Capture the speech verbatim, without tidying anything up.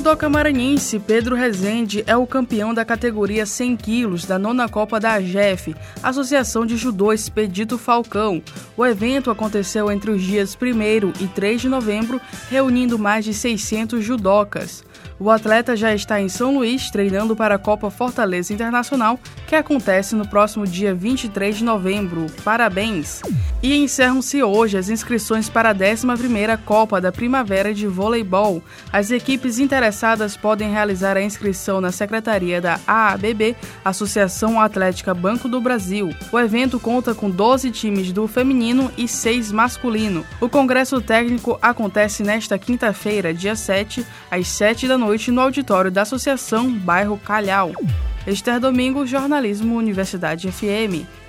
judoca maranhense Pedro Rezende é o campeão da categoria cem quilos da nona Copa da A G E F, Associação de Judô Expedito Falcão. O evento aconteceu entre os dias primeiro e três de novembro, reunindo mais de seiscentos judocas. O atleta já está em São Luís treinando para a Copa Fortaleza Internacional, que acontece no próximo dia vinte e três de novembro. Parabéns! E encerram-se hoje as inscrições para a décima primeira Copa da Primavera de Voleibol. As equipes interessadas podem realizar a inscrição na Secretaria da A A B B, Associação Atlética Banco do Brasil. O evento conta com doze times do feminino e seis masculino. O Congresso Técnico acontece nesta quinta-feira, dia sete, às sete da noite, no auditório da Associação Bairro Calhau. Esther Domingo, Jornalismo Universidade F M.